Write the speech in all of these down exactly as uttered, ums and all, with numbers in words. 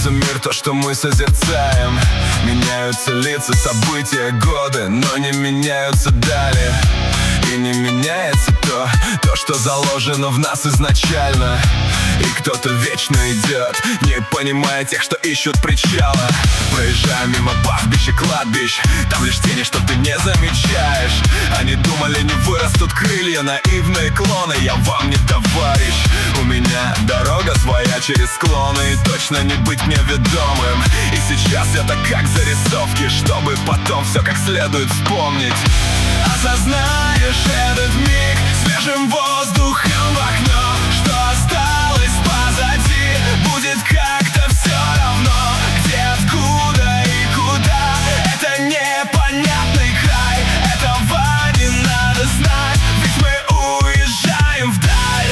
меняется мир, то, что мы созерцаем. Меняются лица, события, годы, но не меняются далее. И не меняется то, то, что заложено в нас изначально. И кто-то вечно идет, не понимая тех, что ищут причала. Проезжая мимо пастбищ и кладбищ, там лишь тени, что ты не замечаешь. Они думали, не вырастут крылья, наивные клоны. Я вам не товарищ. У меня дорога своя через склоны, и точно не быть мне ведомым. И сейчас это как зарисовки, чтобы потом все как следует вспомнить. Осознаешь этот миг свежим воздухом в окно. Что осталось позади, будет как-то все равно. Где, откуда и куда, это непонятный край. Этого не надо знать, ведь мы уезжаем вдаль.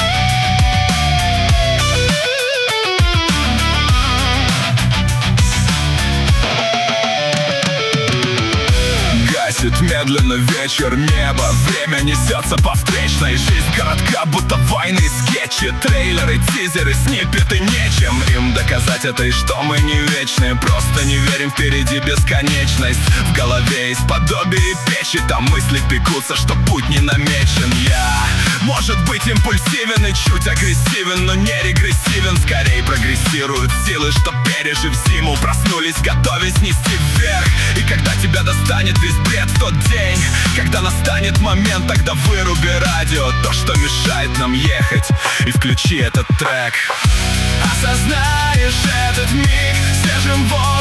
Гасит медленно вечер, небо, время несется по встречной. Жизнь городка, будто войны, скетчи, трейлеры, тизеры, сниппеты. Нечем им доказать это, и что мы не вечные. Просто не верим, впереди бесконечность. В голове есть подобие печи, там мысли пекутся, что путь не намечен. Я, может быть, импульсивен и чуть агрессивен, но не регрессивен. Скорее прогрессируют силы, что, пережив зиму, проснулись, готовясь нести вверх. И когда тебя достанет весь бред в тот день, когда настанет момент, тогда выруби радио, то, что мешает нам ехать, и включи этот трек. Осознаешь этот миг свежим воздухом